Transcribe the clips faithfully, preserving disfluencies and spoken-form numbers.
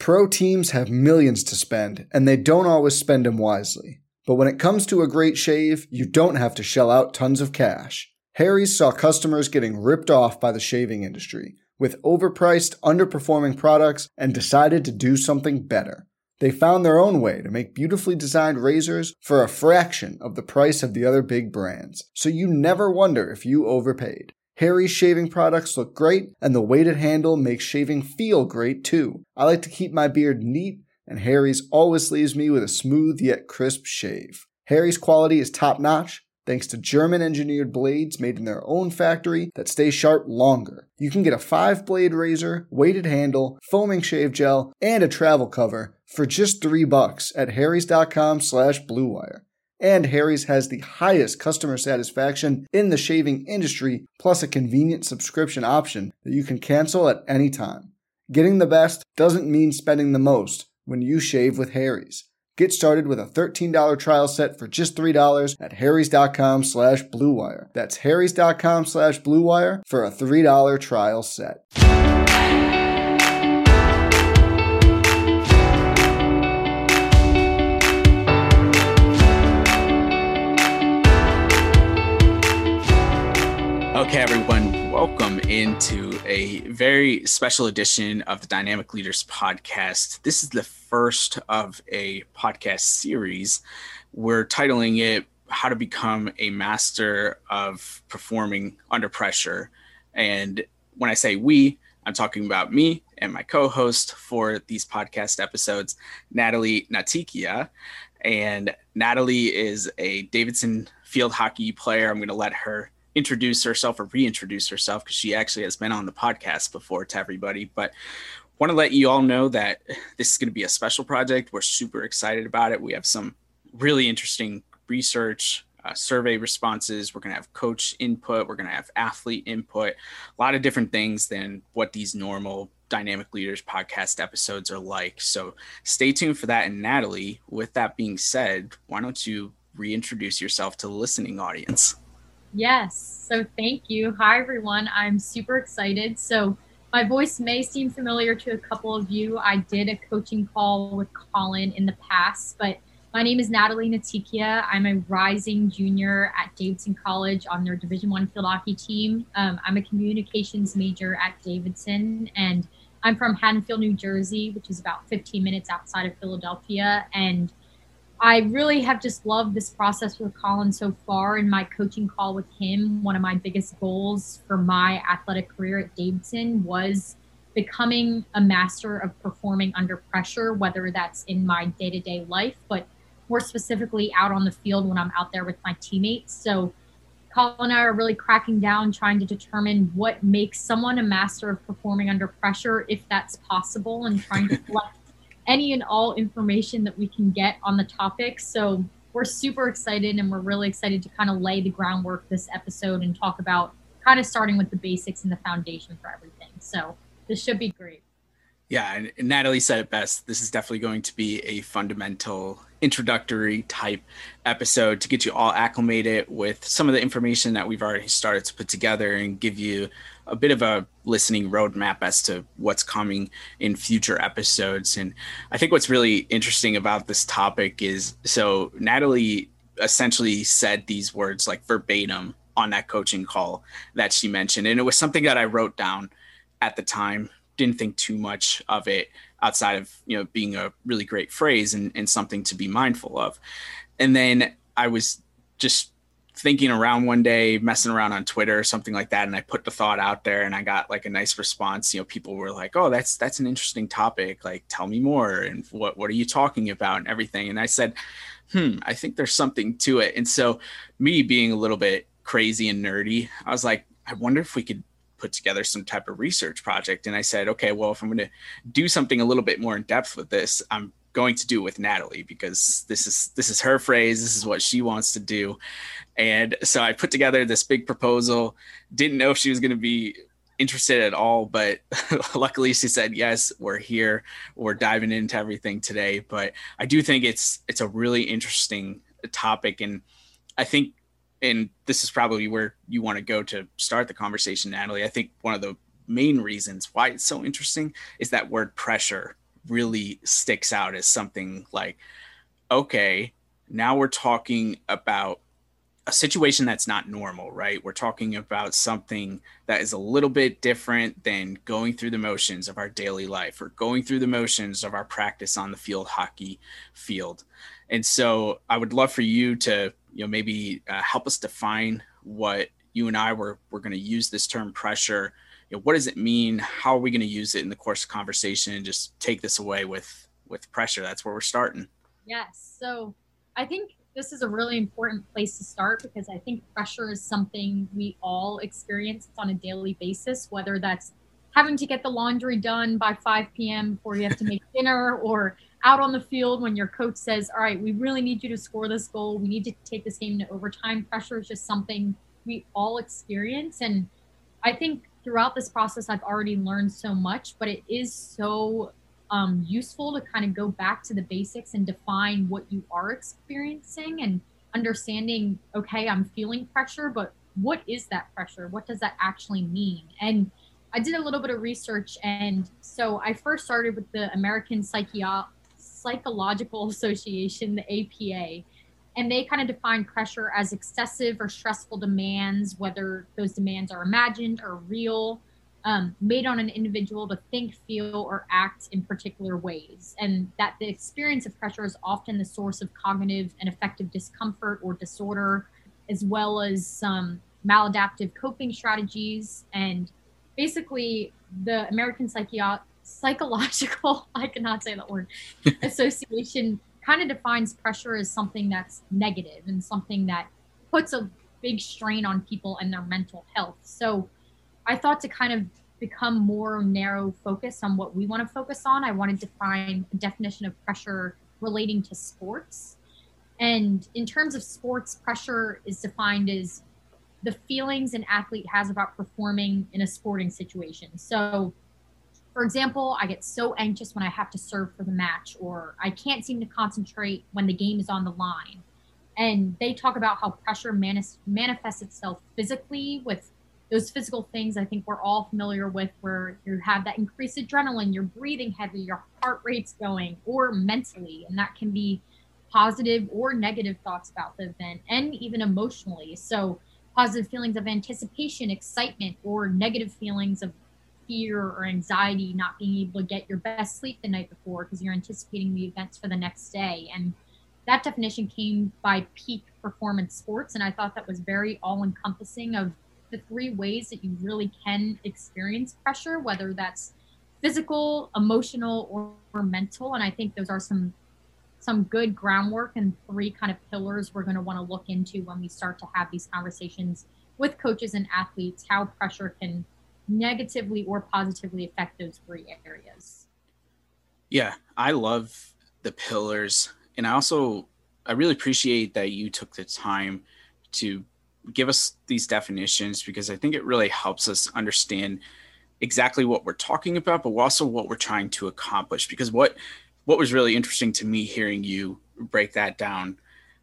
Pro teams have millions to spend, and they don't always spend them wisely. But when it comes to a great shave, you don't have to shell out tons of cash. Harry's saw customers getting ripped off by the shaving industry with overpriced, underperforming products and decided to do something better. They found their own way to make beautifully designed razors for a fraction of the price of the other big brands, so you never wonder if you overpaid. Harry's shaving products look great, and the weighted handle makes shaving feel great too. I like to keep my beard neat, and Harry's always leaves me with a smooth yet crisp shave. Harry's quality is top-notch, thanks to German-engineered blades made in their own factory that stay sharp longer. You can get a five-blade razor, weighted handle, foaming shave gel, and a travel cover for just three bucks at harrys.com slash bluewire. And Harry's has the highest customer satisfaction in the shaving industry, plus a convenient subscription option that you can cancel at any time. Getting the best doesn't mean spending the most when you shave with Harry's. Get started with a thirteen dollars trial set for just three dollars at harrys.com slash bluewire. That's harrys.com slash bluewire for a three dollars trial set. Okay, everyone, welcome into a very special edition of the Dynamic Leaders Podcast. This is the first of a podcast series. We're titling it How to Become a Master of Performing Under Pressure. And when I say we, I'm talking about me and my co-host for these podcast episodes, Natalie Natikia. And Natalie is a Davidson field hockey player. I'm going to let her introduce herself or reintroduce herself because she actually has been on the podcast before to everybody. But want to let you all know that this is going to be a special project. We're super excited about it. We have some really interesting research, uh, survey responses. We're going to have coach input. We're going to have athlete input, a lot of different things than what these normal Dynamic Leaders podcast episodes are like. So stay tuned for that. And Natalie, with that being said, why don't you reintroduce yourself to the listening audience? Yes. So thank you. Hi, everyone. I'm super excited. So my voice may seem familiar to a couple of you. I did a coaching call with Colin in the past, but my name is Natalie Natikia. I'm a rising junior at Davidson College on their Division One field hockey team. Um, I'm a communications major at Davidson, and I'm from Haddonfield, New Jersey, which is about fifteen minutes outside of Philadelphia. And I really have just loved this process with Colin so far. In my coaching call with him, one of my biggest goals for my athletic career at Davidson was becoming a master of performing under pressure, whether that's in my day-to-day life, but more specifically out on the field when I'm out there with my teammates. So Colin and I are really cracking down, trying to determine what makes someone a master of performing under pressure, if that's possible, and trying to collect any and all information that we can get on the topic. So we're super excited, and we're really excited to kind of lay the groundwork this episode and talk about kind of starting with the basics and the foundation for everything. So this should be great. Yeah, and Natalie said it best. This is definitely going to be a fundamental introductory type episode to get you all acclimated with some of the information that we've already started to put together and give you a bit of a listening roadmap as to what's coming in future episodes. And I think what's really interesting about this topic is, so Natalie essentially said these words like verbatim on that coaching call that she mentioned. And it was something that I wrote down at the time. Didn't think too much of it outside of, you know, being a really great phrase and, and something to be mindful of. And then I was just thinking around one day, messing around on Twitter or something like that. And I put the thought out there and I got like a nice response. You know, people were like, oh, that's, that's an interesting topic. Like, tell me more. And what, what are you talking about and everything? And I said, hmm, I think there's something to it. And so me being a little bit crazy and nerdy, I was like, I wonder if we could put together some type of research project. And I said, okay, well, if I'm going to do something a little bit more in depth with this, I'm going to do it with Natalie, because this is, this is her phrase. This is what she wants to do. And so I put together this big proposal, didn't know if she was going to be interested at all, but luckily she said, yes, we're here. We're diving into everything today. But I do think it's, it's a really interesting topic. And I think, and this is probably where you want to go to start the conversation, Natalie. I think one of the main reasons why it's so interesting is that word pressure, really sticks out as something like, okay, now we're talking about a situation that's not normal, right? We're talking about something that is a little bit different than going through the motions of our daily life or going through the motions of our practice on the field hockey field. And so I would love for you to, you know, maybe uh, help us define what you and I were, we're going to use this term pressure. You know, what does it mean? How are we going to use it in the course of conversation, and just take this away with, with pressure? That's where we're starting. Yes. So I think this is a really important place to start, because I think pressure is something we all experience on a daily basis, whether that's having to get the laundry done by five p.m. before you have to make dinner, or out on the field when your coach says, all right, we really need you to score this goal. We need to take this game to overtime. Pressure is just something we all experience. And I think throughout this process, I've already learned so much, but it is so Um, useful to kind of go back to the basics and define what you are experiencing, and understanding, okay, I'm feeling pressure, but what is that pressure? What does that actually mean? And I did a little bit of research. And so I first started with the American Psychi- Psychological Association, the A P A, and they kind of define pressure as excessive or stressful demands, whether those demands are imagined or real, Um, made on an individual to think, feel, or act in particular ways. And that the experience of pressure is often the source of cognitive and affective discomfort or disorder, as well as some maladaptive coping strategies. And basically, the American Psychi- Psychological, I cannot say that word, Association kind of defines pressure as something that's negative and something that puts a big strain on people and their mental health. So I thought to kind of become more narrow focused on what we want to focus on, I wanted to find a definition of pressure relating to sports. And in terms of sports, pressure is defined as the feelings an athlete has about performing in a sporting situation. So, for example, I get so anxious when I have to serve for the match, or I can't seem to concentrate when the game is on the line. And they talk about how pressure manis- manifests itself physically with those physical things I think we're all familiar with, where you have that increased adrenaline, you're breathing heavy, your heart rate's going, or mentally. And that can be positive or negative thoughts about the event, and even emotionally. So positive feelings of anticipation, excitement, or negative feelings of fear or anxiety, not being able to get your best sleep the night before because you're anticipating the events for the next day. And that definition came by Peak Performance Sports. And I thought that was very all encompassing of the three ways that you really can experience pressure, whether that's physical, emotional, or, or mental. And I think those are some some good groundwork and three kind of pillars we're going to want to look into when we start to have these conversations with coaches and athletes, how pressure can negatively or positively affect those three areas. Yeah, I love the pillars. And I also, I really appreciate that you took the time to give us these definitions, because I think it really helps us understand exactly what we're talking about, but also what we're trying to accomplish. Because what what was really interesting to me hearing you break that down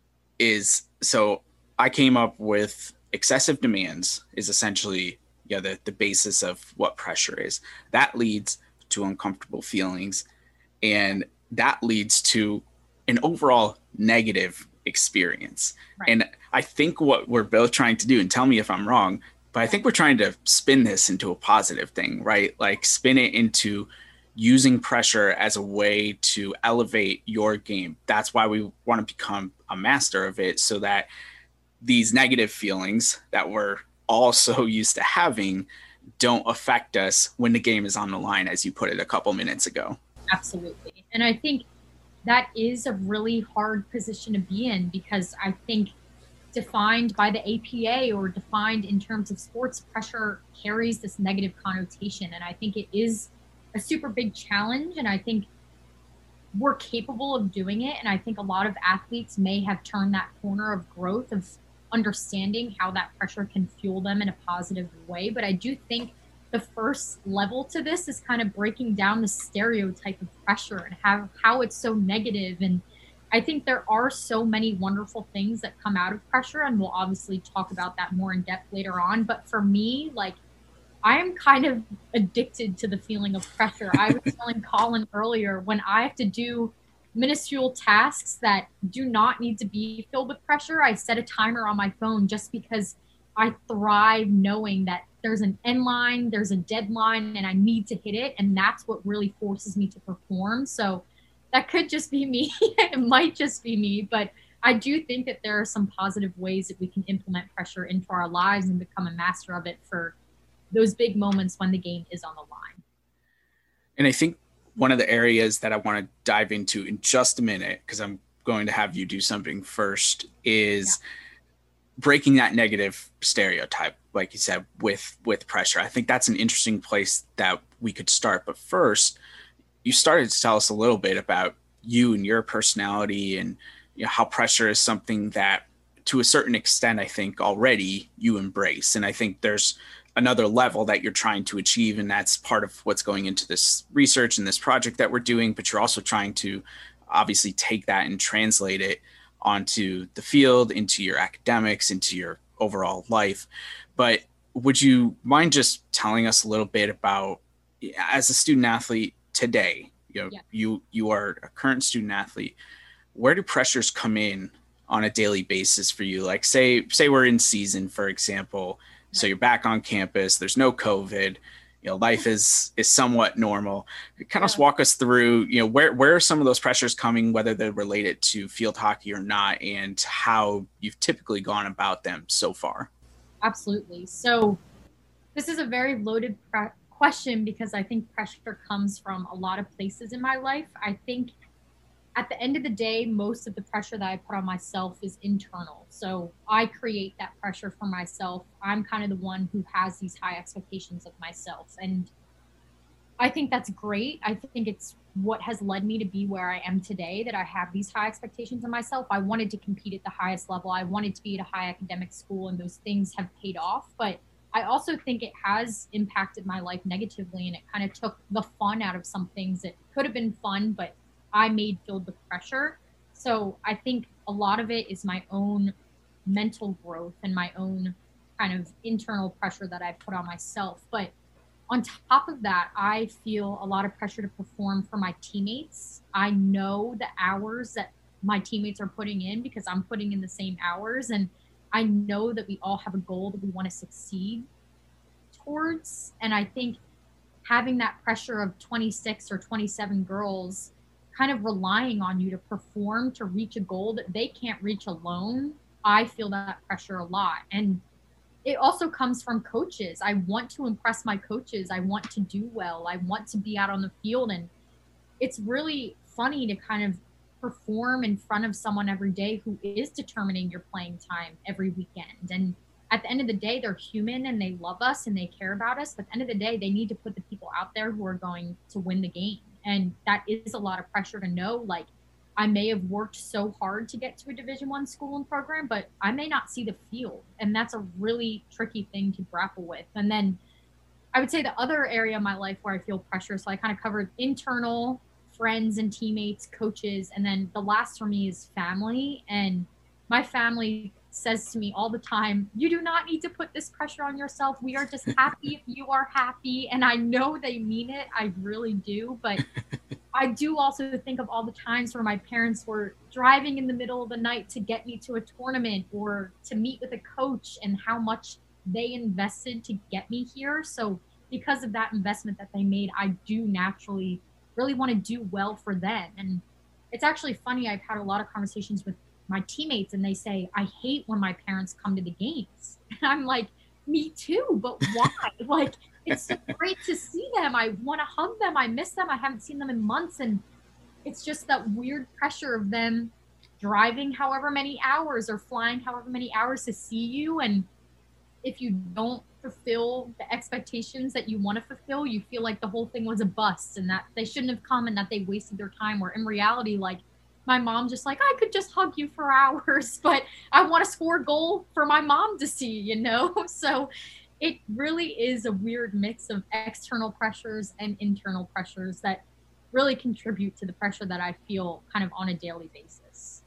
is, so I came up with excessive demands is essentially, yeah, the, the basis of what pressure is. That leads to uncomfortable feelings, and that leads to an overall negative experience. Right. And I think what we're both trying to do, and tell me if I'm wrong, but I think we're trying to spin this into a positive thing, right? Like spin it into using pressure as a way to elevate your game. That's why we want to become a master of it, so that these negative feelings that we're all so used to having don't affect us when the game is on the line, as you put it a couple minutes ago. Absolutely. And I think that is a really hard position to be in, because I think defined by the A P A or defined in terms of sports, pressure carries this negative connotation. And I think it is a super big challenge. And I think we're capable of doing it. And I think a lot of athletes may have turned that corner of growth of understanding how that pressure can fuel them in a positive way. But I do think the first level to this is kind of breaking down the stereotype of pressure and how, how it's so negative. And I think there are so many wonderful things that come out of pressure, and we'll obviously talk about that more in depth later on. But for me, like, I am kind of addicted to the feeling of pressure. I was telling Colin earlier, when I have to do minuscule tasks that do not need to be filled with pressure, I set a timer on my phone just because I thrive knowing that there's an end line, there's a deadline, and I need to hit it. And that's what really forces me to perform. So that could just be me. It might just be me, but I do think that there are some positive ways that we can implement pressure into our lives and become a master of it for those big moments when the game is on the line. And I think one of the areas that I want to dive into in just a minute, because I'm going to have you do something first, is yeah. breaking that negative stereotype, like you said, with with pressure. I think that's an interesting place that we could start. But first, you started to tell us a little bit about you and your personality, and you know, how pressure is something that, to a certain extent, I think already you embrace. And I think there's another level that you're trying to achieve, and that's part of what's going into this research and this project that we're doing. But you're also trying to obviously take that and translate it onto the field, into your academics, into your overall life. But would you mind just telling us a little bit about, as a student athlete today, you know, yeah. you you are a current student athlete, where do pressures come in on a daily basis for you? Like say say we're in season, for example. So you're back on campus, there's no COVID, you know, life is is somewhat normal. Kind of yeah. walk us through, you know, where, where are some of those pressures coming, whether they're related to field hockey or not, and how you've typically gone about them so far? Absolutely. So this is a very loaded pre- question because I think pressure comes from a lot of places in my life. I think at the end of the day, most of the pressure that I put on myself is internal. So I create that pressure for myself. I'm kind of the one who has these high expectations of myself. And I think that's great. I think it's what has led me to be where I am today, that I have these high expectations of myself. I wanted to compete at the highest level. I wanted to be at a high academic school, and those things have paid off. But I also think it has impacted my life negatively, and it kind of took the fun out of some things that could have been fun, but I made filled with pressure. So I think a lot of it is my own mental growth and my own kind of internal pressure that I put on myself. But on top of that, I feel a lot of pressure to perform for my teammates. I know the hours that my teammates are putting in because I'm putting in the same hours. And I know that we all have a goal that we want to succeed towards. And I think having that pressure of twenty-six or twenty-seven girls kind of relying on you to perform to reach a goal that they can't reach alone, I feel that pressure a lot. And it also comes from coaches. I want to impress my coaches. I want to do well. I want to be out on the field. And it's really funny to kind of perform in front of someone every day who is determining your playing time every weekend. And at the end of the day, they're human and they love us and they care about us. But at the end of the day, they need to put the people out there who are going to win the game. And that is a lot of pressure to know, like, I may have worked so hard to get to a Division One school and program, but I may not see the field. And that's a really tricky thing to grapple with. And then I would say the other area of my life where I feel pressure, so I kind of covered internal, friends and teammates, coaches, and then the last for me is family. And my family says to me all the time, you do not need to put this pressure on yourself. We are just happy if you are happy. And I know they mean it. I really do. But I do also think of all the times where my parents were driving in the middle of the night to get me to a tournament or to meet with a coach, and how much they invested to get me here. So because of that investment that they made, I do naturally really want to do well for them. And it's actually funny. I've had a lot of conversations with my teammates and they say, I hate when my parents come to the games. And I'm like, me too, but why? Like, it's so great to see them. I want to hug them. I miss them. I haven't seen them in months. And it's just that weird pressure of them driving however many hours or flying however many hours to see you. And if you don't fulfill the expectations that you want to fulfill, you feel like the whole thing was a bust and that they shouldn't have come and that they wasted their time. Where in reality, like, my mom just like, I could just hug you for hours, but I want to score a goal for my mom to see, you know? So it really is a weird mix of external pressures and internal pressures that really contribute to the pressure that I feel kind of on a daily basis.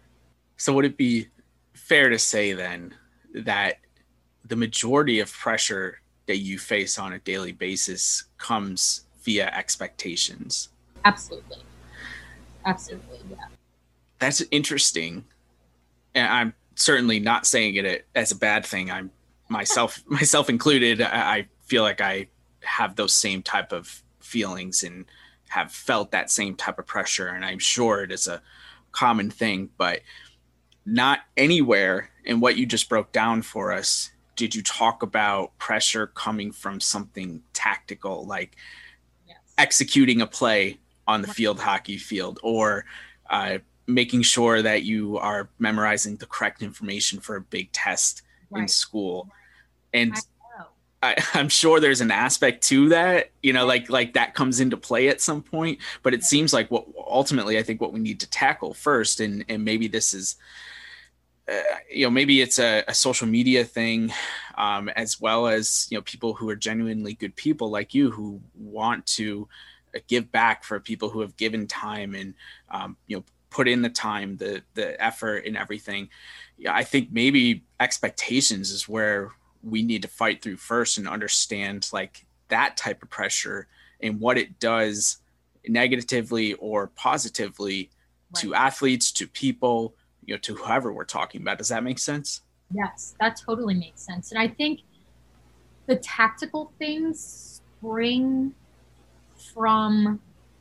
So would it be fair to say then that the majority of pressure that you face on a daily basis comes via expectations. Absolutely. Absolutely. Yeah. That's interesting. And I'm certainly not saying it as a bad thing. I'm myself, myself included. I feel like I have those same type of feelings and have felt that same type of pressure. And I'm sure it is a common thing, but not anywhere in what you just broke down for us did you talk about pressure coming from something tactical, like yes. executing a play on the field hockey field, or uh, making sure that you are memorizing the correct information for a big test right. in school. And I, I'm sure there's an aspect to that, you know, like like that comes into play at some point. But it seems like what ultimately I think what we need to tackle first, and and maybe this is, uh, you know, maybe it's a, a social media thing, um, as well as, you know, people who are genuinely good people like you who want to give back for people who have given time and, um, you know, put in the time, the the effort and everything. Yeah, I think maybe expectations is where we need to fight through first and understand like that type of pressure and what it does negatively or positively right. to athletes, to people, you know, to whoever we're talking about. Does that make sense? Yes, that totally makes sense. And I think the tactical things spring from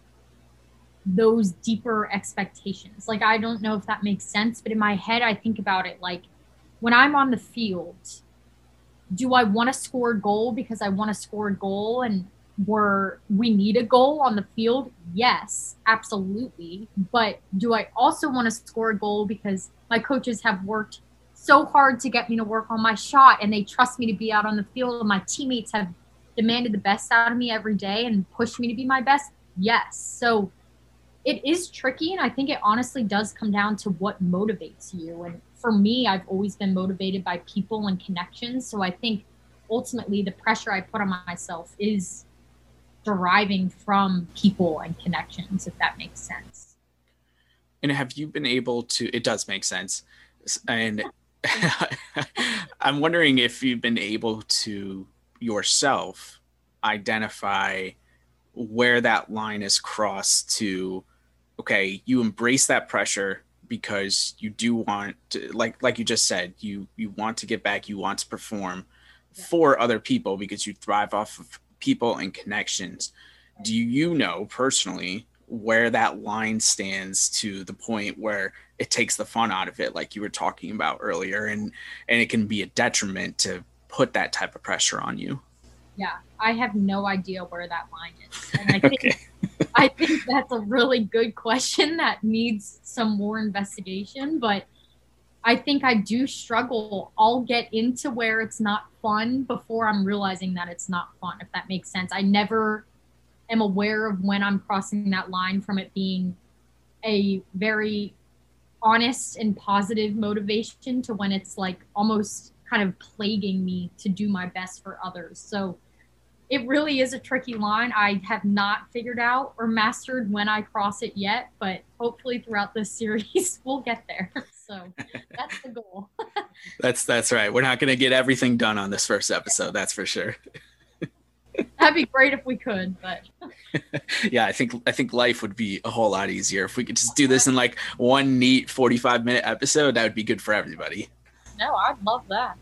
those deeper expectations. Like, I don't know if that makes sense, but in my head, I think about it like when I'm on the field, do I want to score a goal because I want to score a goal and we're, we need a goal on the field? Yes, absolutely. But do I also want to score a goal because my coaches have worked so hard to get me to work on my shot and they trust me to be out on the field and my teammates have demanded the best out of me every day and pushed me to be my best? Yes. So it is tricky, and I think it honestly does come down to what motivates you. And for me, I've always been motivated by people and connections. So I think ultimately the pressure I put on myself is deriving from people and connections, if that makes sense. And have you been able to, it does make sense. And I'm wondering if you've been able to yourself identify where that line is crossed to, okay, you embrace that pressure because you do want to, like like you just said, you you want to get back, you want to perform yeah. for other people because you thrive off of people and connections. Right. Do you know personally where that line stands to the point where it takes the fun out of it, like you were talking about earlier, and and it can be a detriment to put that type of pressure on you? Yeah, I have no idea where that line is. And I think okay. I think that's a really good question that needs some more investigation, but I think I do struggle. I'll get into where it's not fun before I'm realizing that it's not fun, if that makes sense. I never am aware of when I'm crossing that line from it being a very honest and positive motivation to when it's like almost kind of plaguing me to do my best for others. So it really is a tricky line. I have not figured out or mastered when I cross it yet, but hopefully throughout this series we'll get there. So that's the goal. That's that's right. We're not going to get everything done on this first episode, that's for sure. That'd be great if we could, but yeah, I think I think life would be a whole lot easier if we could just do this in like one neat forty-five minute episode. That would be good for everybody. No, I'd love that.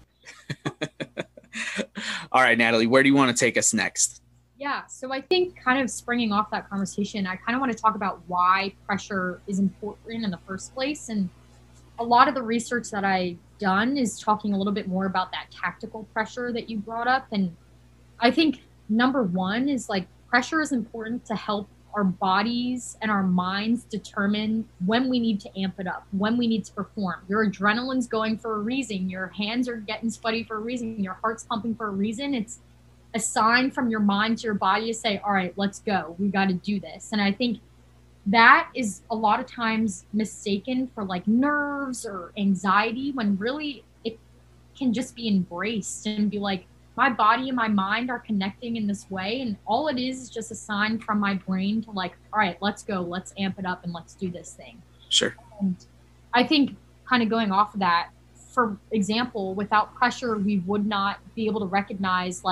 All right, Natalie, where do you want to take us next? Yeah, so I think kind of springing off that conversation, I kind of want to talk about why pressure is important in the first place. And a lot of the research that I've done is talking a little bit more about that tactical pressure that you brought up. And I think number one is like pressure is important to help our bodies and our minds determine when we need to amp it up, when we need to perform. Your adrenaline's going for a reason. Your hands are getting sweaty for a reason. Your heart's pumping for a reason. It's a sign from your mind to your body to say, all right, let's go. We got to do this. And I think that is a lot of times mistaken for like nerves or anxiety when really it can just be embraced and be like, my body and my mind are connecting in this way. And all it is is just a sign from my brain to like, all right, let's go, let's amp it up and let's do this thing. Sure. And I think kind of going off of that, for example, without pressure, we would not be able to recognize like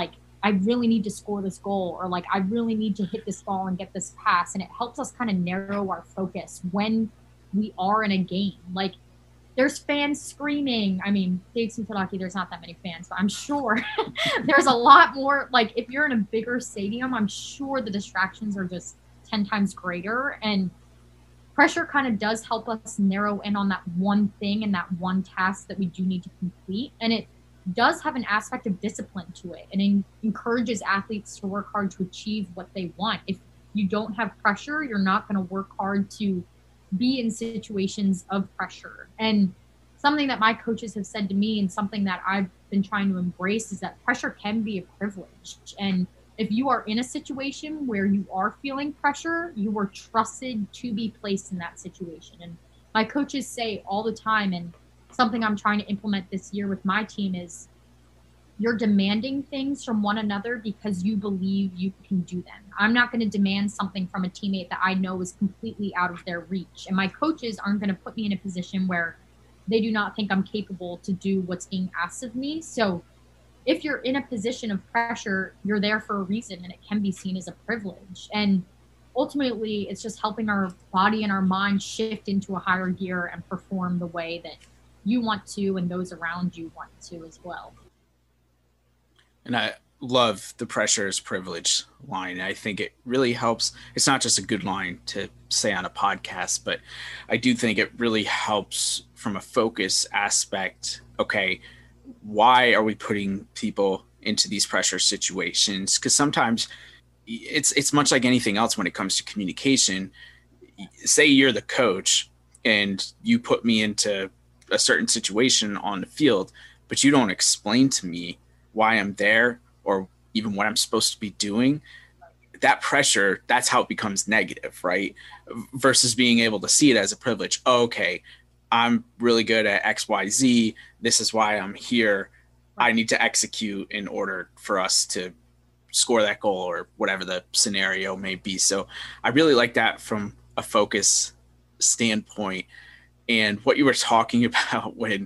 I really need to score this goal, or like I really need to hit this ball and get this pass. And it helps us kind of narrow our focus when we are in a game. Like there's fans screaming. I mean, Dave's in Kentucky, there's not that many fans, but I'm sure there's a lot more. Like if you're in a bigger stadium, I'm sure the distractions are just ten times greater. And pressure kind of does help us narrow in on that one thing and that one task that we do need to complete. And it does have an aspect of discipline to it, and it encourages athletes to work hard to achieve what they want. If you don't have pressure, you're not going to work hard to be in situations of pressure. And something that my coaches have said to me, and something that I've been trying to embrace, is that pressure can be a privilege. And if you are in a situation where you are feeling pressure, you are trusted to be placed in that situation. And my coaches say all the time, and something I'm trying to implement this year with my team, is you're demanding things from one another because you believe you can do them. I'm not going to demand something from a teammate that I know is completely out of their reach. And my coaches aren't going to put me in a position where they do not think I'm capable to do what's being asked of me. So if you're in a position of pressure, you're there for a reason, and it can be seen as a privilege. And ultimately, it's just helping our body and our mind shift into a higher gear and perform the way that you want to and those around you want to as well. And I love the pressure is privilege line. I think it really helps. It's not just a good line to say on a podcast, but I do think it really helps from a focus aspect. Okay, why are we putting people into these pressure situations? Because sometimes it's it's much like anything else when it comes to communication. Say you're the coach and you put me into a certain situation on the field, but you don't explain to me why I'm there or even what I'm supposed to be doing. That pressure, that's how it becomes negative, right? Versus being able to see it as a privilege. Oh, okay, I'm really good at X, Y, Z. This is why I'm here. I need to execute in order for us to score that goal or whatever the scenario may be. So I really like that from a focus standpoint. And what you were talking about when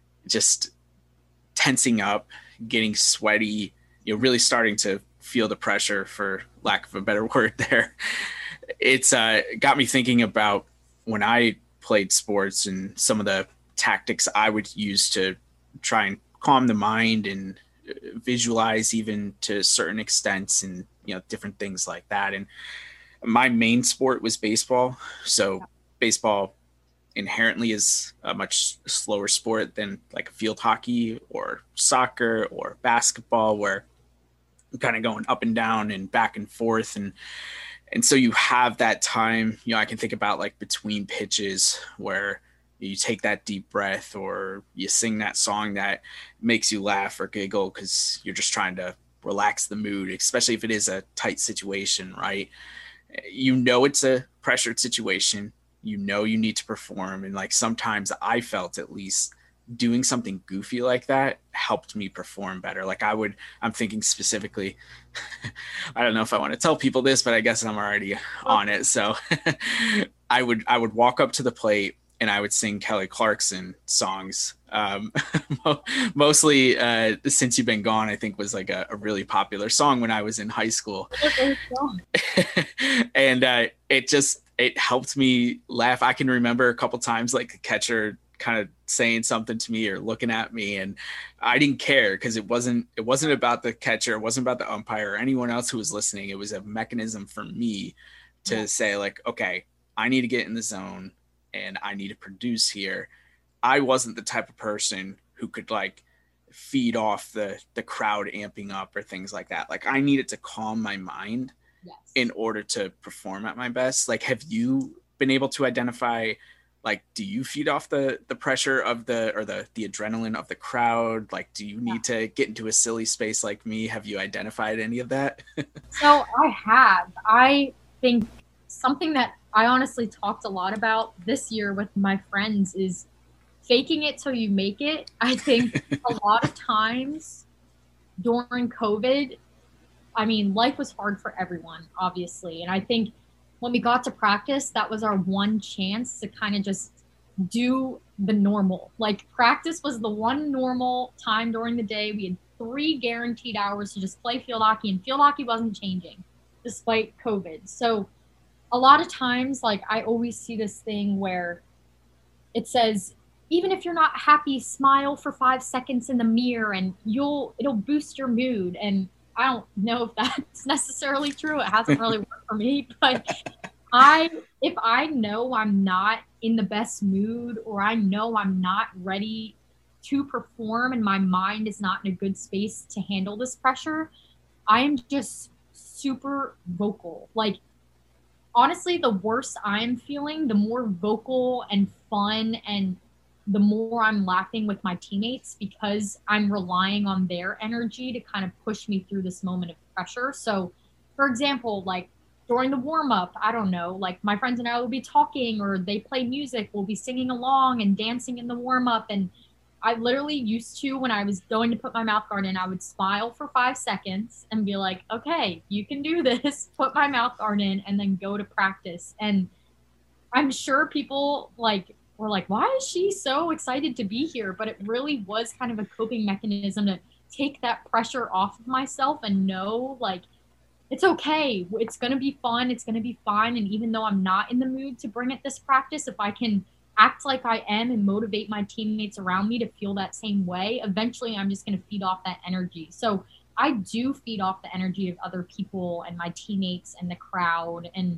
just tensing up, getting sweaty, you know, really starting to feel the pressure, for lack of a better word there. It's uh, got me thinking about when I played sports and some of the tactics I would use to try and calm the mind and visualize even to certain extents and, you know, different things like that. And my main sport was baseball. So baseball inherently is a much slower sport than like a field hockey or soccer or basketball, where you're kind of going up and down and back and forth. And, and so you have that time, you know, I can think about like between pitches where you take that deep breath or you sing that song that makes you laugh or giggle because you're just trying to relax the mood, especially if it is a tight situation, right? You know, it's a pressured situation. You know, you need to perform. And like sometimes I felt at least doing something goofy like that helped me perform better. Like I would, I'm thinking specifically, I don't know if I want to tell people this, but I guess I'm already on it. So I would, I would walk up to the plate and I would sing Kelly Clarkson songs. Um, mostly uh, Since You've Been Gone, I think was like a, a really popular song when I was in high school. And uh, it just, it helped me laugh. I can remember a couple times like the catcher kind of saying something to me or looking at me, and I didn't care because it wasn't, it wasn't about the catcher. It wasn't about the umpire or anyone else who was listening. It was a mechanism for me to yeah. say like, okay, I need to get in the zone and I need to produce here. I wasn't the type of person who could like feed off the the crowd amping up or things like that. Like I needed to calm my mind yes. in order to perform at my best. Like, have you been able to identify, like, do you feed off the the pressure of the, or the the adrenaline of the crowd? Like, do you need yeah. to get into a silly space like me? Have you identified any of that? So I have. I think something that I honestly talked a lot about this year with my friends is faking it till you make it. I think a lot of times during COVID, I mean, life was hard for everyone, obviously. And I think when we got to practice, that was our one chance to kind of just do the normal. Like practice was the one normal time during the day. We had three guaranteed hours to just play field hockey, and field hockey wasn't changing despite COVID. So a lot of times, like, I always see this thing where it says, even if you're not happy, smile for five seconds in the mirror and you'll it'll boost your mood. And I don't know if that's necessarily true. It hasn't really worked for me, but I if I know I'm not in the best mood, or I know I'm not ready to perform and my mind is not in a good space to handle this pressure, I am just super vocal. Like, honestly, the worse I'm feeling, the more vocal and fun, and the more I'm laughing with my teammates, because I'm relying on their energy to kind of push me through this moment of pressure. So, for example, like during the warm up, I don't know, like my friends and I will be talking, or they play music, we'll be singing along and dancing in the warm up. And I literally used to, when I was going to put my mouth guard in, I would smile for five seconds and be like, okay, you can do this, put my mouth guard in, and then go to practice. And I'm sure people like were like, why is she so excited to be here? But it really was kind of a coping mechanism to take that pressure off of myself and know, like, it's okay. It's going to be fun. It's going to be fine. And even though I'm not in the mood to bring it this practice, if I can act like I am and motivate my teammates around me to feel that same way, eventually I'm just going to feed off that energy. So I do feed off the energy of other people and my teammates and the crowd. And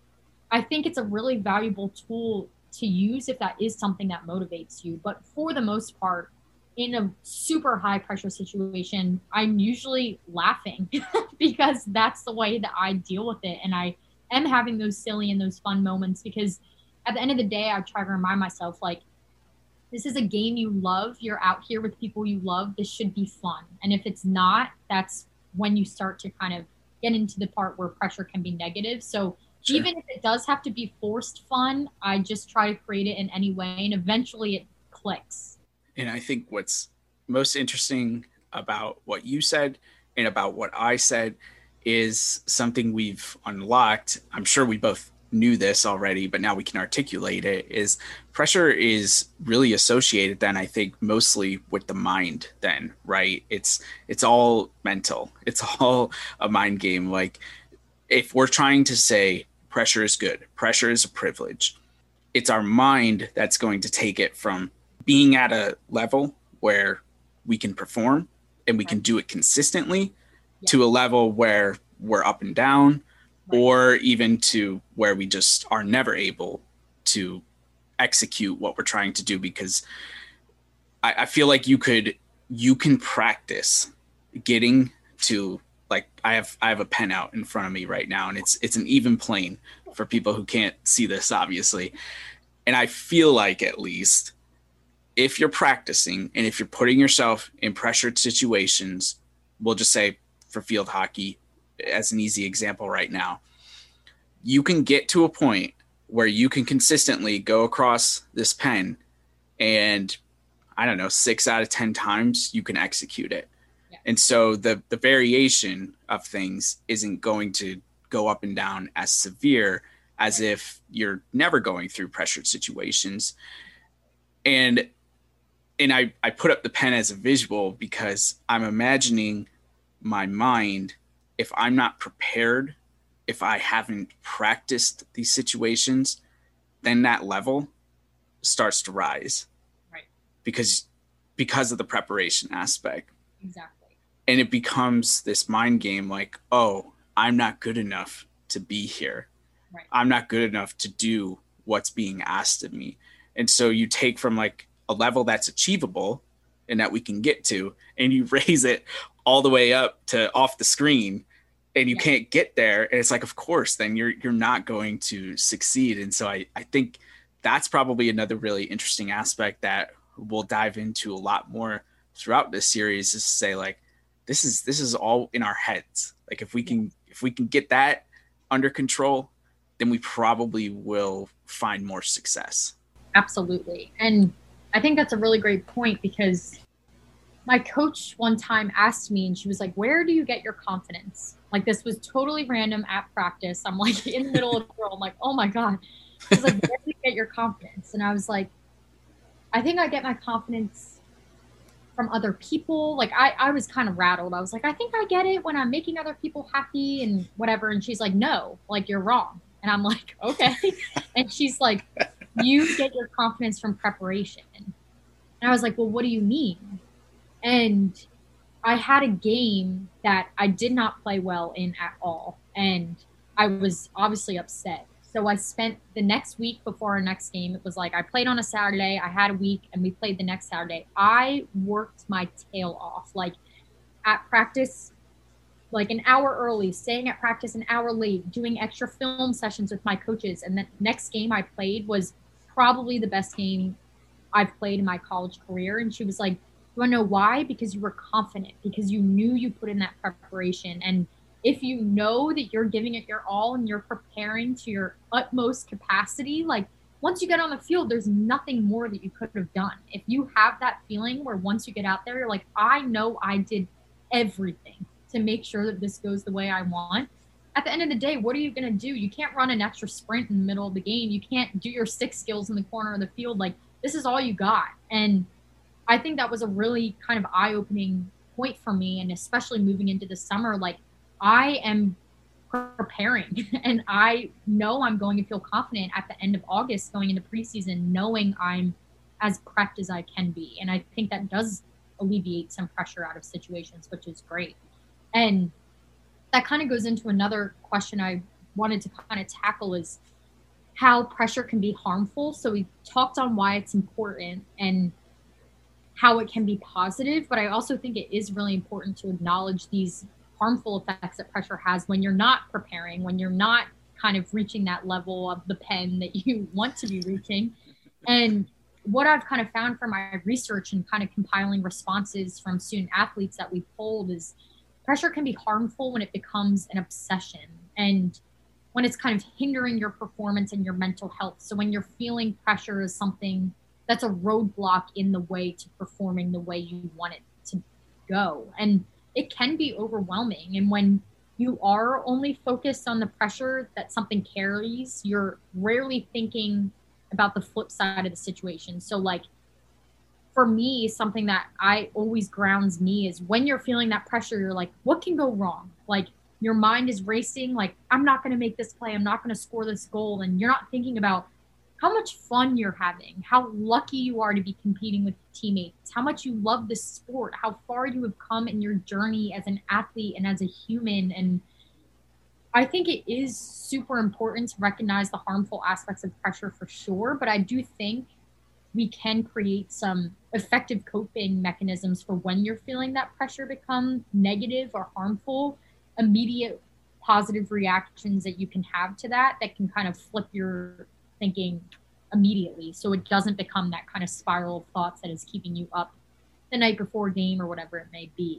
I think it's a really valuable tool to use if that is something that motivates you. But for the most part, in a super high pressure situation, I'm usually laughing because that's the way that I deal with it. And I am having those silly and those fun moments, because at the end of the day, I try to remind myself, like, this is a game you love. You're out here with people you love. This should be fun. And if it's not, that's when you start to kind of get into the part where pressure can be negative. So sure, even if it does have to be forced fun, I just try to create it in any way, and eventually it clicks. And I think what's most interesting about what you said and about what I said is something we've unlocked. I'm sure we both knew this already, but now we can articulate it. Is pressure is really associated then, I think, mostly with the mind then, right? It's it's all mental. It's all a mind game. Like, if we're trying to say pressure is good, pressure is a privilege, it's our mind that's going to take it from being at a level where we can perform and we right. can do it consistently yeah. to a level where we're up and down, right. or even to where we just are never able to execute what we're trying to do. Because I, I feel like you could, you can practice getting to, like, I have, I have a pen out in front of me right now, and it's, it's an even plane for people who can't see this, obviously. And I feel like, at least, if you're practicing and if you're putting yourself in pressured situations, we'll just say for field hockey as an easy example right now, you can get to a point where you can consistently go across this pen, and I don't know, six out of ten times you can execute it. Yeah. And so the, the variation of things isn't going to go up and down as severe as if you're never going through pressured situations. And And I, I put up the pen as a visual because I'm imagining my mind, if I'm not prepared, if I haven't practiced these situations, then that level starts to rise. Right. Because because of the preparation aspect. Exactly. And it becomes this mind game, like, oh, I'm not good enough to be here. Right. I'm not good enough to do what's being asked of me. And so you take from, like, a level that's achievable and that we can get to, and you raise it all the way up to off the screen, and you yeah. can't get there. And it's like, of course, then you're, you're not going to succeed. And so I, I think that's probably another really interesting aspect that we'll dive into a lot more throughout this series, is to say, like, this is, this is all in our heads. Like, if we can, if we can get that under control, then we probably will find more success. Absolutely. And I think that's a really great point, because my coach one time asked me, and she was like, where do you get your confidence? Like, this was totally random at practice. I'm like in the middle of the world. I'm like, oh my God. She's like, where do you get your confidence? And I was like, I think I get my confidence from other people. Like I, I was kind of rattled. I was like, I think I get it when I'm making other people happy and whatever. And she's like, no, like you're wrong. And I'm like, okay. And she's like, you get your confidence from preparation. And I was like, well, what do you mean? And I had a game that I did not play well in at all. And I was obviously upset. So I spent the next week before our next game. It was like I played on a Saturday. I had a week and we played the next Saturday. I worked my tail off. Like at practice, like an hour early, staying at practice an hour late, doing extra film sessions with my coaches. And the next game I played was probably the best game I've played in my college career. And she was like, you want to know why? Because you were confident, because you knew you put in that preparation. And if you know that you're giving it your all and you're preparing to your utmost capacity, like once you get on the field, there's nothing more that you could have done. If you have that feeling where once you get out there, you're like, I know I did everything to make sure that this goes the way I want. At the end of the day, what are you going to do? You can't run an extra sprint in the middle of the game. You can't do your stick skills in the corner of the field. Like this is all you got. And I think that was a really kind of eye-opening point for me. And especially moving into the summer, like I am preparing and I know I'm going to feel confident at the end of August going into preseason, knowing I'm as prepped as I can be. And I think that does alleviate some pressure out of situations, which is great. And that kind of goes into another question I wanted to kind of tackle is how pressure can be harmful. So we talked on why it's important and how it can be positive, but I also think it is really important to acknowledge these harmful effects that pressure has when you're not preparing, when you're not kind of reaching that level of the pen that you want to be reaching. And what I've kind of found from my research and kind of compiling responses from student athletes that we polled is pressure can be harmful when it becomes an obsession and when it's kind of hindering your performance and your mental health. So when you're feeling pressure is something that's a roadblock in the way to performing the way you want it to go. And it can be overwhelming. And when you are only focused on the pressure that something carries, you're rarely thinking about the flip side of the situation. So like for me, something that I always grounds me is when you're feeling that pressure, you're like, what can go wrong? Like your mind is racing, like, I'm not going to make this play. I'm not going to score this goal. And you're not thinking about how much fun you're having, how lucky you are to be competing with teammates, how much you love this sport, how far you have come in your journey as an athlete and as a human. And I think it is super important to recognize the harmful aspects of pressure for sure, but I do think we can create some effective coping mechanisms for when you're feeling that pressure become negative or harmful, immediate positive reactions that you can have to that, that can kind of flip your thinking immediately so it doesn't become that kind of spiral of thoughts that is keeping you up the night before game or whatever it may be.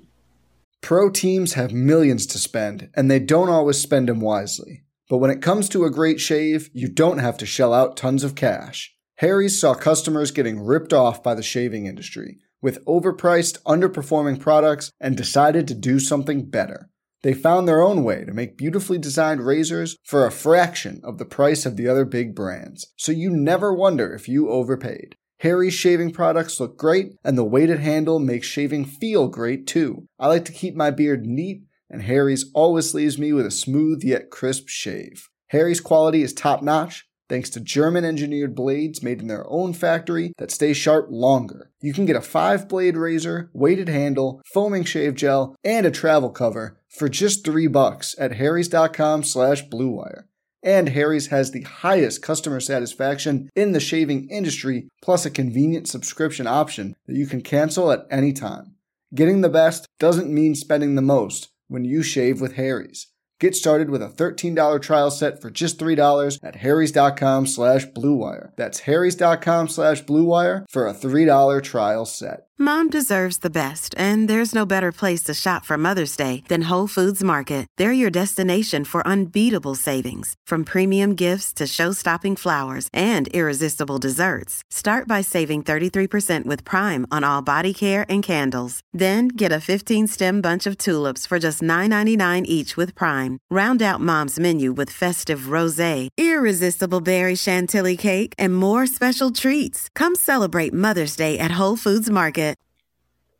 Pro teams have millions to spend, and they don't always spend them wisely. But when it comes to a great shave, you don't have to shell out tons of cash. Harry's saw customers getting ripped off by the shaving industry with overpriced, underperforming products and decided to do something better. They found their own way to make beautifully designed razors for a fraction of the price of the other big brands, so you never wonder if you overpaid. Harry's shaving products look great, and the weighted handle makes shaving feel great too. I like to keep my beard neat, and Harry's always leaves me with a smooth yet crisp shave. Harry's quality is top-notch, thanks to German-engineered blades made in their own factory that stay sharp longer. You can get a five-blade razor, weighted handle, foaming shave gel, and a travel cover for just three bucks at harrys.com slash bluewire. And Harry's has the highest customer satisfaction in the shaving industry, plus a convenient subscription option that you can cancel at any time. Getting the best doesn't mean spending the most when you shave with Harry's. Get started with a thirteen dollars trial set for just three dollars at harrys.com slash bluewire. That's harrys.com slash bluewire for a three dollars trial set. Mom deserves the best, and there's no better place to shop for Mother's Day than Whole Foods Market. They're your destination for unbeatable savings, from premium gifts to show-stopping flowers and irresistible desserts. Start by saving thirty-three percent with Prime on all body care and candles. Then get a fifteen-stem bunch of tulips for just nine ninety-nine each with Prime. Round out Mom's menu with festive rosé, irresistible berry chantilly cake, and more special treats. Come celebrate Mother's Day at Whole Foods Market.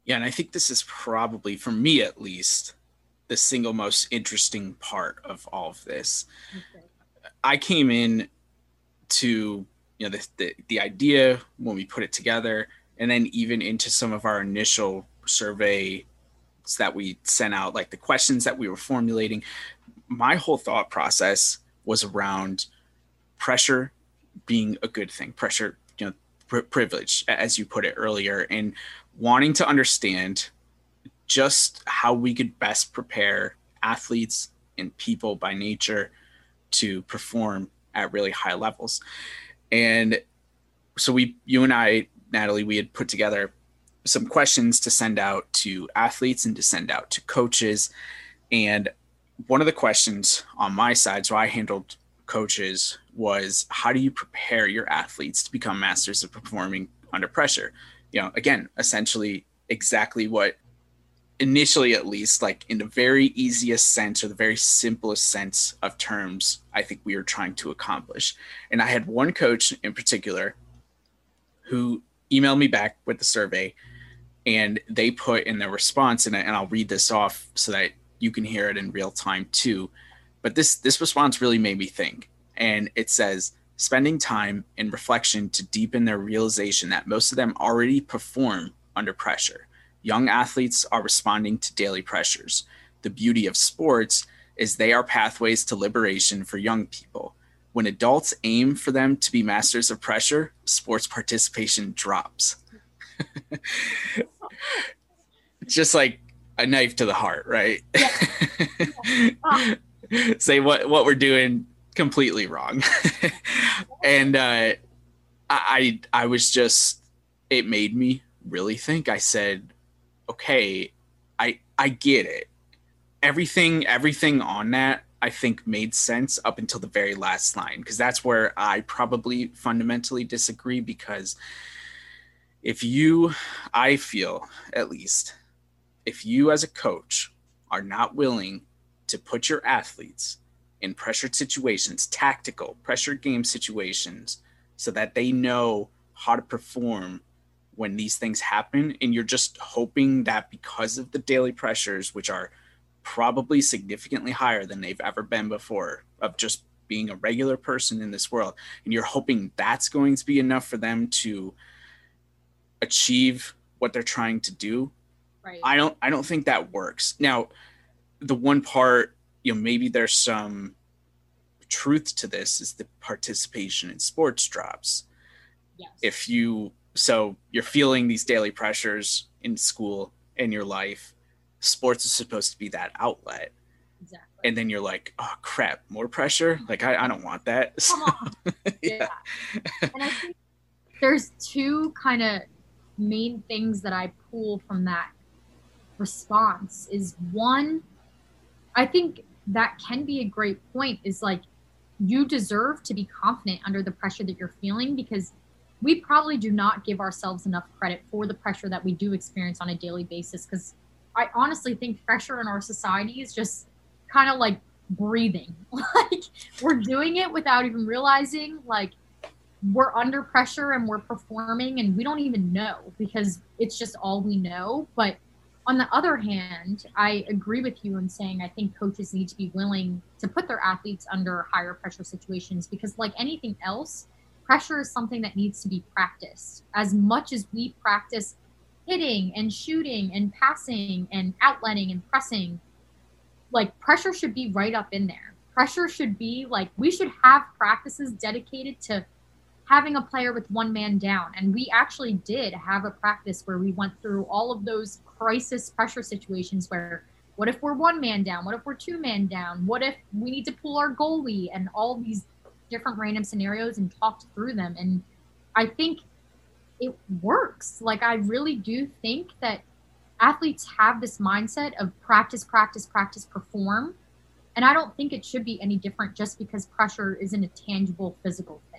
Yeah, and I think this is probably, for me at least, the single most interesting part of all of this. Okay. I came in to, you know, the, the the idea when we put it together, and then even into some of our initial surveys that we sent out, like the questions that we were formulating. My whole thought process was around pressure being a good thing, pressure, you know, pr- privilege, as you put it earlier, and wanting to understand just how we could best prepare athletes and people by nature to perform at really high levels. And so we, you and I, Natalie, we had put together some questions to send out to athletes and to send out to coaches. And one of the questions on my side, so I handled coaches, was how do you prepare your athletes to become masters of performing under pressure? You know, again, essentially exactly what initially, at least, like in the very easiest sense or the very simplest sense of terms, I think we were trying to accomplish. And I had one coach in particular who emailed me back with the survey, and they put in their response, and, and I'll read this off so that you can hear it in real time too. But this, this response really made me think. And it says, spending time in reflection to deepen their realization that most of them already perform under pressure. Young athletes are responding to daily pressures. The beauty of sports is they are pathways to liberation for young people. When adults aim for them to be masters of pressure, sports participation drops. Just like a knife to the heart, right? Yeah. Yeah. Say what, what we're doing completely wrong. And uh, I, I was just, it made me really think. I said, okay, I, I get it. Everything, everything on that, I think made sense up until the very last line, because that's where I probably fundamentally disagree. Because if you, I feel at least, if you as a coach are not willing to put your athletes in pressured situations, tactical pressure game situations, so that they know how to perform when these things happen, and you're just hoping that because of the daily pressures, which are probably significantly higher than they've ever been before, of just being a regular person in this world, and you're hoping that's going to be enough for them to achieve what they're trying to do. Right. I don't, I don't think that works. Now, the one part, you know, maybe there's some truth to this, is the participation in sports drops. Yes. If you, so you're feeling these daily pressures in school, in your life, sports is supposed to be that outlet. Exactly. And then you're like, oh crap, more pressure. Like, I, I don't want that. Come on. Yeah. Yeah. And I think there's two kind of main things that I pull from that response. Is one, I think that can be a great point, is like, you deserve to be confident under the pressure that you're feeling, because we probably do not give ourselves enough credit for the pressure that we do experience on a daily basis. Because I honestly think pressure in our society is just kind of like breathing. Like, we're doing it without even realizing, like, we're under pressure and we're performing and we don't even know, because it's just all we know. But on the other hand, I agree with you in saying I think coaches need to be willing to put their athletes under higher pressure situations, because like anything else, pressure is something that needs to be practiced. As much as we practice hitting and shooting and passing and outletting and pressing, like, pressure should be right up in there. Pressure should be like, we should have practices dedicated to having a player with one man down. And we actually did have a practice where we went through all of those crisis pressure situations where, what if we're one man down? What if we're two man down? What if we need to pull our goalie? And all these different random scenarios, and talked through them. And I think it works. Like, I really do think that athletes have this mindset of practice, practice, practice, perform. And I don't think it should be any different just because pressure isn't a tangible physical thing.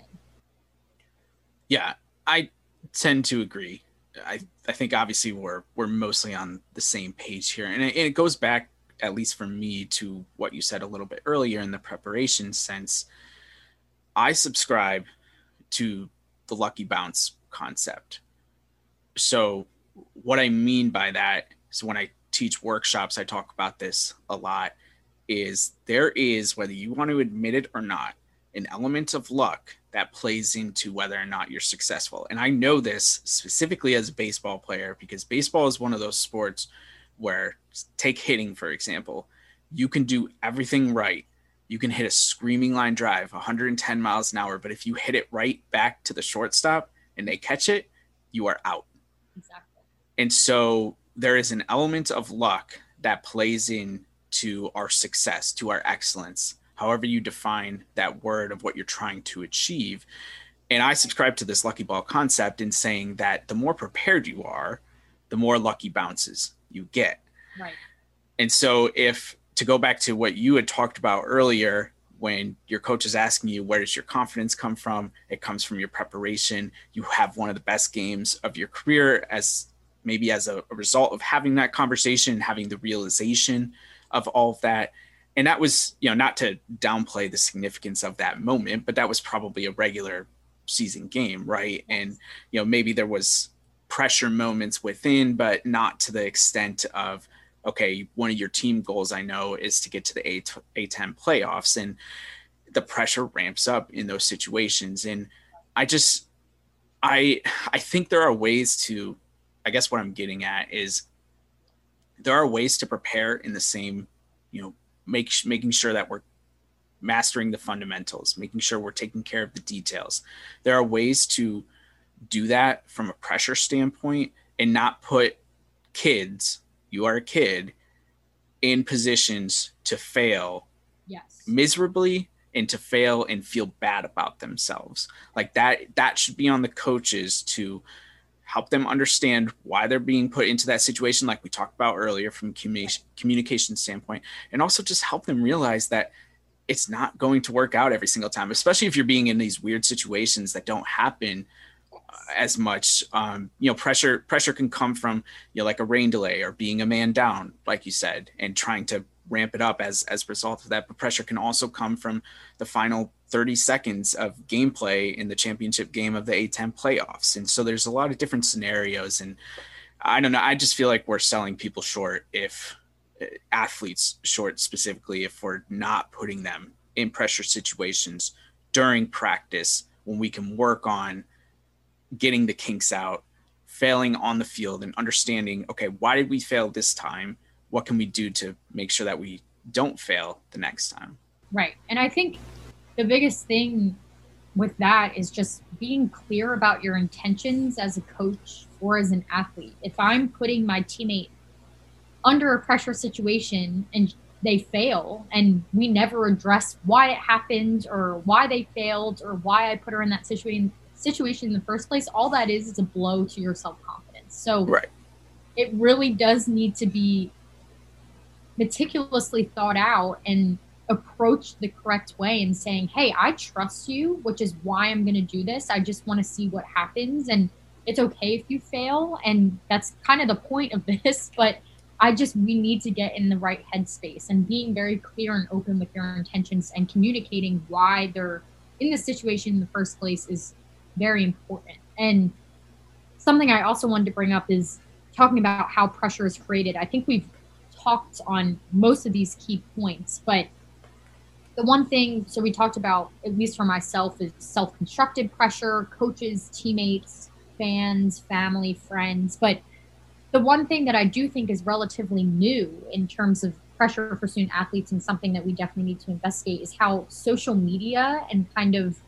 Yeah, I tend to agree. I I think obviously we're we're mostly on the same page here, and it, and it goes back, at least for me, to what you said a little bit earlier in the preparation sense. I subscribe to the lucky bounce concept. So what I mean by that is when I teach workshops, I talk about this a lot, is there is, whether you want to admit it or not, an element of luck that plays into whether or not you're successful. And I know this specifically as a baseball player, because baseball is one of those sports where, take hitting, for example, you can do everything right. You can hit a screaming line drive one hundred ten miles an hour, but if you hit it right back to the shortstop and they catch it, you are out. Exactly. And so there is an element of luck that plays in to our success, to our excellence, however you define that word of what you're trying to achieve. And I subscribe to this lucky ball concept in saying that the more prepared you are, the more lucky bounces you get. Right. And so if, to go back to what you had talked about earlier, when your coach is asking you, where does your confidence come from? It comes from your preparation. You have one of the best games of your career as maybe as a, a result of having that conversation, having the realization of all of that. And that was, you know, not to downplay the significance of that moment, but that was probably a regular season game, right? And, you know, maybe there was pressure moments within, but not to the extent of, okay, one of your team goals, I know, is to get to the A ten playoffs, and the pressure ramps up in those situations. And I just, I, I think there are ways to, I guess what I'm getting at is there are ways to prepare in the same, you know, make, making sure that we're mastering the fundamentals, making sure we're taking care of the details. There are ways to do that from a pressure standpoint and not put kids, you are a kid, in positions to fail yes. miserably and to fail and feel bad about themselves. Like that, that should be on the coaches to help them understand why they're being put into that situation, like we talked about earlier, from communication communication standpoint, and also just help them realize that it's not going to work out every single time, especially if you're being in these weird situations that don't happen as much. Um, you know, pressure, pressure can come from, you know, like a rain delay or being a man down, like you said, and trying to ramp it up as, as a result of that. But pressure can also come from the final thirty seconds of gameplay in the championship game of the A ten playoffs. And so there's a lot of different scenarios. And I don't know, I just feel like we're selling people short, if athletes short specifically, if we're not putting them in pressure situations during practice when we can work on getting the kinks out, failing on the field, and understanding, okay, why did we fail this time? What can we do to make sure that we don't fail the next time? Right. And I think the biggest thing with that is just being clear about your intentions as a coach or as an athlete. If I'm putting my teammate under a pressure situation and they fail and we never address why it happened or why they failed or why I put her in that situation situation in the first place, all that is is a blow to your self-confidence. So right. It really does need to be meticulously thought out and approached the correct way, and saying, hey, I trust you, which is why I'm going to do this. I just want to see what happens, and it's okay if you fail, and that's kind of the point of this. But I just, we need to get in the right headspace, and being very clear and open with your intentions and communicating why they're in the situation in the first place is very important. And something I also wanted to bring up is talking about how pressure is created. I think we've talked on most of these key points, but the one thing, so we talked about, at least for myself, is self-constructed pressure, coaches, teammates, fans, family, friends. But the one thing that I do think is relatively new in terms of pressure for student athletes, and something that we definitely need to investigate, is how social media and kind of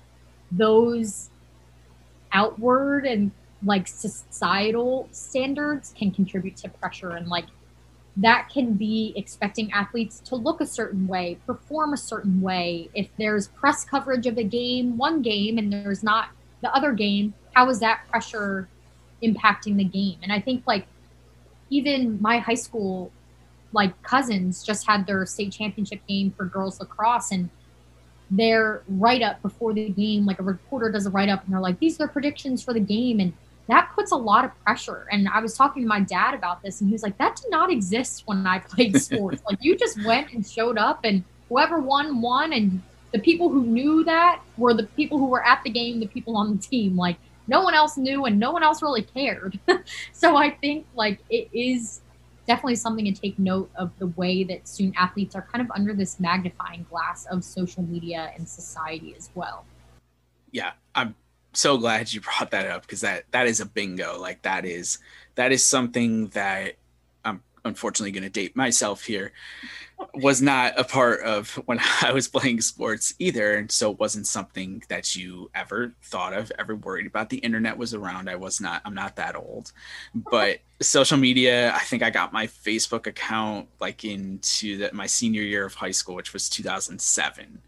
those outward and like societal standards can contribute to pressure. And like that can be expecting athletes to look a certain way, perform a certain way. If there's press coverage of a game, one game, and there's not the other game, how is that pressure impacting the game? And I think like even my high school like cousins just had their state championship game for girls lacrosse, and their write-up before the game, like a reporter does a write-up and they're like, these are predictions for the game. And that puts a lot of pressure. And I was talking to my dad about this, and he was like, that did not exist when I played sports. Like you just went and showed up, and whoever won, won. And the people who knew that were the people who were at the game, the people on the team. Like no one else knew and no one else really cared. So I think like it is definitely something to take note of, the way that student athletes are kind of under this magnifying glass of social media and society as well. Yeah, I'm so glad you brought that up, because that that is a bingo. Like that is that is something that I'm unfortunately going to date myself here, was not a part of when I was playing sports either. And so it wasn't something that you ever thought of, ever worried about. The internet was around. I was not, I'm not that old, but social media, I think I got my Facebook account like into the, my senior year of high school, which was two thousand seven.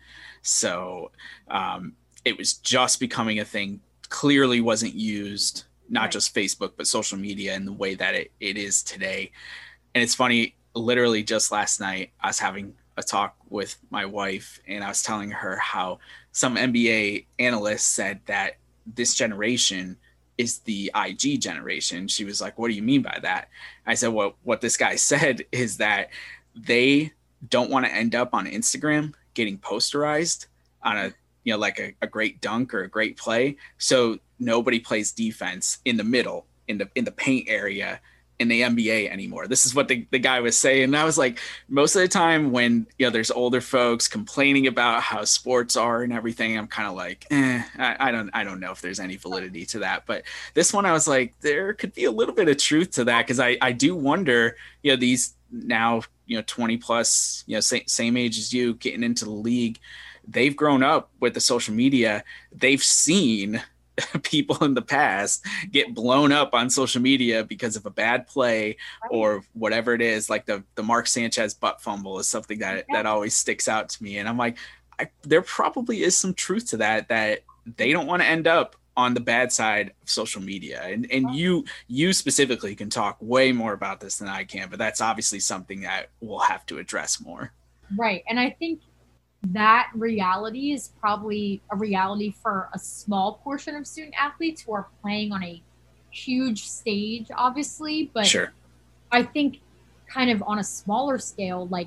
So um, it was just becoming a thing. Clearly wasn't used, not right. just Facebook, but social media in the way that it, it is today. And it's funny, literally just last night, I was having a talk with my wife and I was telling her how some N B A analysts said that this generation is the I G generation. She was like, what do you mean by that? I said, well, what this guy said is that they don't want to end up on Instagram getting posterized on a, you know, like a, a great dunk or a great play. So nobody plays defense in the middle, in the, in the paint area in the N B A anymore. This is what the, the guy was saying. And I was like, most of the time when, you know, there's older folks complaining about how sports are and everything, I'm kind of like, eh, I, I don't, I don't know if there's any validity to that. But this one, I was like, there could be a little bit of truth to that. Cause I, I do wonder, you know, these now, you know, twenty plus, you know, same, same age as you getting into the league, they've grown up with the social media. They've seen people in the past get blown up on social media because of a bad play or whatever it is. Like the, the Mark Sanchez butt fumble is something that, that always sticks out to me. And I'm like, I, there probably is some truth to that, that they don't want to end up on the bad side of social media. And, and you, you specifically can talk way more about this than I can, but that's obviously something that we'll have to address more. Right. And I think that reality is probably a reality for a small portion of student athletes who are playing on a huge stage, obviously. But sure. I think kind of on a smaller scale, like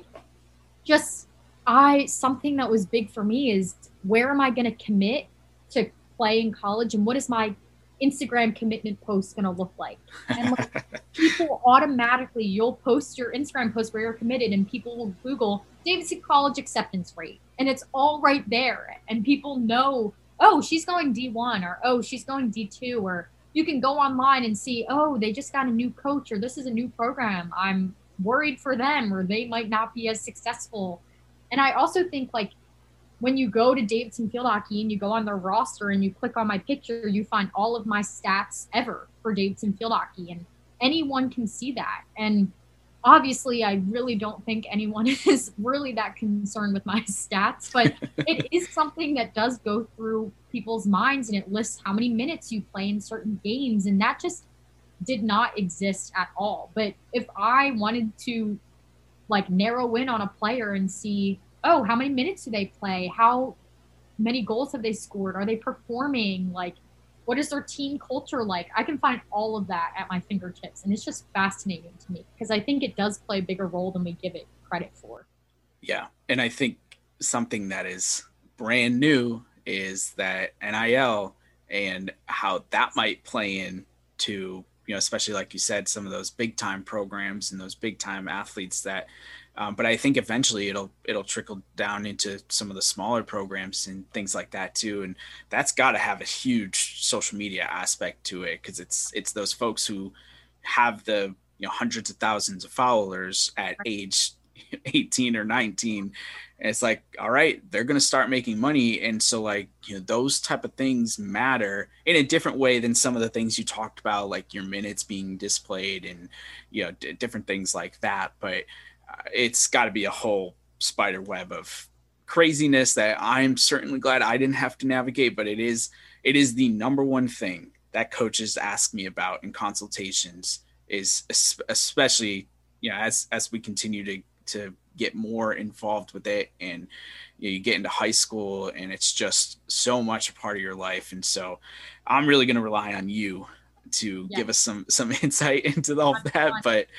just I, something that was big for me is, where am I going to commit to play in college? And what is my Instagram commitment post going to look like? And like, people automatically, you'll post your Instagram post where you're committed and people will Google Davidson College acceptance rate. And it's all right there. And people know, oh, she's going D one, or, oh, she's going D two, or you can go online and see, oh, they just got a new coach, or this is a new program. I'm worried for them, or they might not be as successful. And I also think like when you go to Davidson Field Hockey and you go on their roster and you click on my picture, you find all of my stats ever for Davidson Field Hockey, and anyone can see that. And obviously, I really don't think anyone is really that concerned with my stats, but it is something that does go through people's minds, and it lists how many minutes you play in certain games, and that just did not exist at all. But if I wanted to like narrow in on a player and see, oh, how many minutes do they play? How many goals have they scored? Are they performing? Like, what is their team culture like? I can find all of that at my fingertips. And it's just fascinating to me because I think it does play a bigger role than we give it credit for. Yeah. And I think something that is brand new is that N I L and how that might play in to, you know, especially like you said, some of those big time programs and those big time athletes that, um, but I think eventually it'll, it'll trickle down into some of the smaller programs and things like that too. And that's got to have a huge social media aspect to it. Cause it's, it's those folks who have the, you know, hundreds of thousands of followers at age eighteen or nineteen. And it's like, all right, they're going to start making money. And so like, you know, those type of things matter in a different way than some of the things you talked about, like your minutes being displayed and, you know, d- different things like that. But uh, it's got to be a whole spider web of craziness that I'm certainly glad I didn't have to navigate, but it is, it is the number one thing that coaches ask me about in consultations is especially, you know, as, as we continue to, to get more involved with it and you know, you get into high school and it's just so much a part of your life. And so I'm really going to rely on you to yeah. give us some, some insight into all of that, but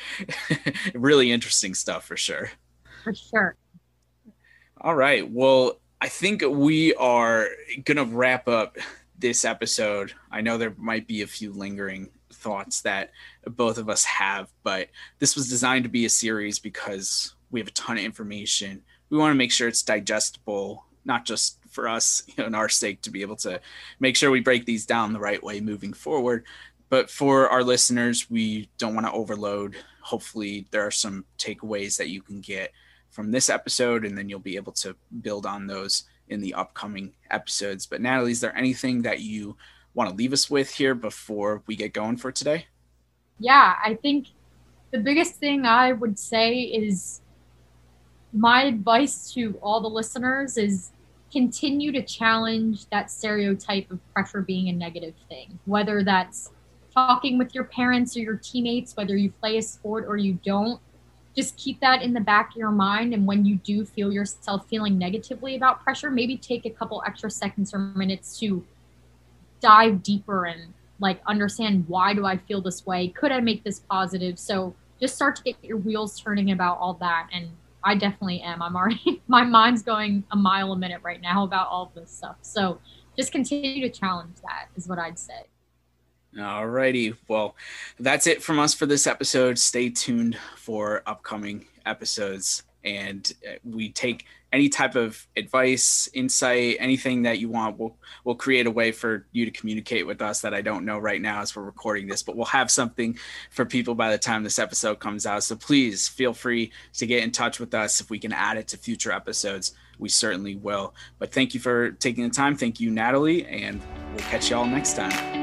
really interesting stuff for sure. For sure. All right. Well, I think we are going to wrap up this episode, I know there might be a few lingering thoughts that both of us have, but this was designed to be a series because we have a ton of information. We want to make sure it's digestible, not just for us, you know, and our sake to be able to make sure we break these down the right way moving forward. But for our listeners, we don't want to overload. Hopefully there are some takeaways that you can get from this episode, and then you'll be able to build on those in the upcoming episodes. But Natalie, is there anything that you want to leave us with here before we get going for today? Yeah, I think the biggest thing I would say is my advice to all the listeners is continue to challenge that stereotype of pressure being a negative thing, whether that's talking with your parents or your teammates, whether you play a sport or you don't. Just keep that in the back of your mind. And when you do feel yourself feeling negatively about pressure, maybe take a couple extra seconds or minutes to dive deeper and like understand, why do I feel this way? Could I make this positive? So just start to get your wheels turning about all that. And I definitely am. I'm already, my mind's going a mile a minute right now about all of this stuff. So just continue to challenge that is what I'd say. All righty. Well, that's it from us for this episode. Stay tuned for upcoming episodes. And we take any type of advice, insight, anything that you want. We'll, we'll create a way for you to communicate with us that I don't know right now as we're recording this, but we'll have something for people by the time this episode comes out. So please feel free to get in touch with us. If we can add it to future episodes, we certainly will. But thank you for taking the time. Thank you, Natalie, and we'll catch you all next time.